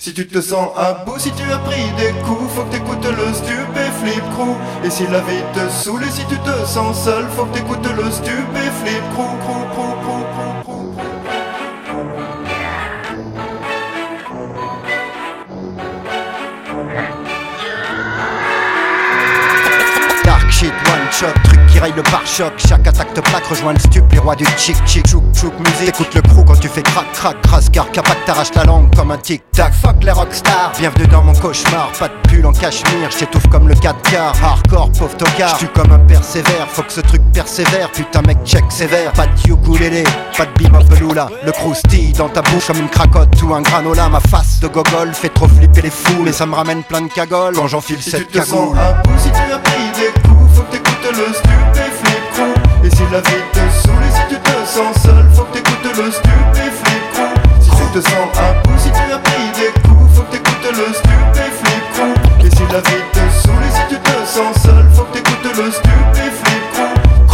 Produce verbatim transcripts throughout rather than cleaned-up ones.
Si tu te sens à bout, si tu as pris des coups, faut que t'écoutes le Stupéflip Crew. Et si la vie te saoule et si tu te sens seul, faut que t'écoutes le Stupéflip Crew, crew, crew, crew, crew, crew. Dark shit, one shot, truc qui raye le pare-choc. Chaque attaque te plaque, rejoins le stup, les rois du chic chic. Chouk chouk musique, écoute le crew quand tu fais crac crac crasse. Car capac t'arrache la langue comme un tic tac. Fuck les rockstars, bienvenue dans mon cauchemar. Pas de pull en cachemire, j'étouffe comme le quatre quarts. Hardcore, pauvre tocard, j'tue comme un persévère. Faut que ce truc persévère, putain mec check sévère. Pas de ukulélé, pas de bebop beloula. Le croustille dans ta bouche comme une cracotte ou un granola. Ma face de gogol fait trop flipper les fous, mais ça me ramène plein de cagoles quand j'enfile si cette tu te cagoule. Sens à bout, si tu as pris des coups, faut que t'écoutes le Stupéflip Crew. Et si la vie te saoule et si tu te sens seul, faut que t'écoutes le Stupéflip Crew. Si tu te sens à bout, si tu as pris des coups, faut que t'écoutes le Stupéflip Crew. Et si la vie te saoule et si tu te sens seul, faut que t'écoutes le Stupéflip Crew.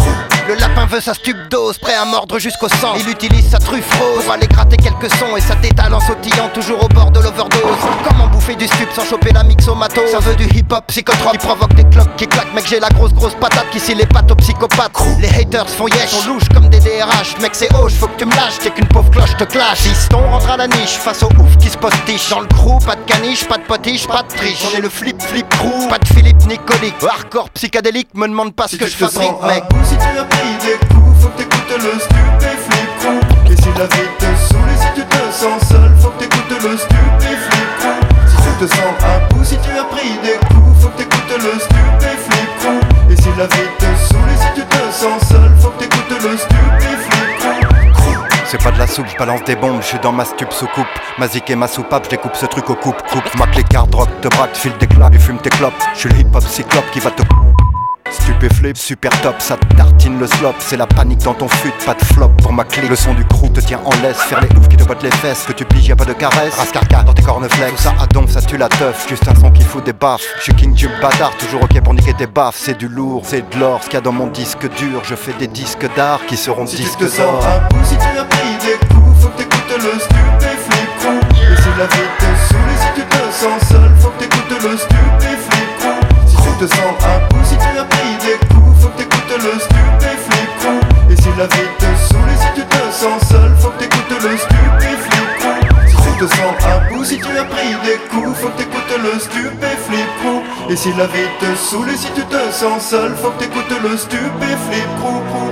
Le lapin veut sa stupdose, prêt à mordre jusqu'au sang. Il utilise sa truffe rose pour aller gratter quelques sons. Et sa détale en sautillant toujours au bord de l'overdose. Comment bouffer du stup sans choper la mixomato? Ça veut du hip-hop psychotrope qui provoque des cloques qui claquent. Mec j'ai la grosse grosse patate qui scie les pattes aux psychopathes. Les haters font yesh, sont louches comme des D R H. Mec c'est hoche, faut que tu me lâches, t'es qu'une pauvre cloche te clash. Fiston rentre à la niche face au ouf qui se postiche. Dans le crew, pas de caniche, pas de potiche, pas de triche. On est le flip flip crew, pas de Philippe Nicolique. Hardcore psychédélique, me demande pas ce si que je fabrique mec. Bout, si tu as pris des coups, faut que t'écoutes le Stupéflip Crew. Et si la vie te saoule et si tu te sens seul, faut que t'écoutes le Stupéflip Crew. Si tu te sens à bout, si tu as pris des coups, faut que t'écoutes le Stupéflip Crew. Et si la vie te saoule et si tu te sens seul, faut que t'écoutes le Stupéflip Crew. C'est pas de la soupe, je balance des bombes, je suis dans ma stup sous coupe. Ma zik et ma soupape, je découpe ce truc au coupe coupe. Ma clé card rock, te braque, file des claques et fume tes clopes. Je suis le hip hop cyclope qui va te Stupéflip, super top, ça te tartine le slop. C'est la panique dans ton fut, pas de flop pour ma clique. Le son du crew te tient en laisse, faire les oufs qui te bottent les fesses. Que tu piges, y'a pas de caresse, rascarca dans tes corneflex. Ça à donf, ça tue la teuf, juste un son qui fout des baffes. Je suis king du bâtard, toujours ok pour niquer tes baffes. C'est du lourd, c'est de l'or, ce qu'il y a dans mon disque dur. Je fais des disques d'art qui seront si disques tu te sens d'or. à bout, si tu as pris des coups, faut que t'écoutes le Stupéflip Crew. Et si la vie te saoule et si tu te sens seul, faut que t'écoutes le Stupéflip Crew. Si tu te sens à bout, si tu as pris des coups, faut que t'écoutes le Stupéflip Crew. Et si la vie te saoule et si tu te sens seul, faut que t'écoutes le Stupéflip Crew. Si tu te sens à bout, si tu as pris des coups, faut que t'écoutes le Stupéflip Crew. Et si la vie te saoule et si tu te sens seul, faut que t'écoutes le Stupéflip Crew.